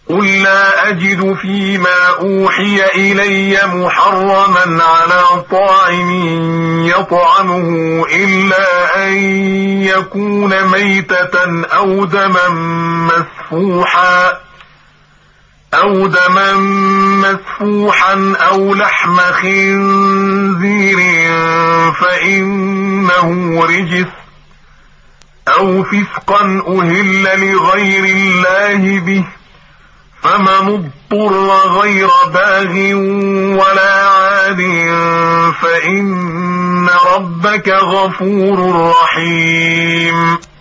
قل لا أجد فيما أوحي إلي محرما على طاعم يطعمه إلا أن يكون ميتة أو دما مسفوحا أو لحم خنزير فإنه رجس أو فسقا أهل لغير الله به، فمن اضطر غير باغ ولا عاد فإن ربك غفور رحيم.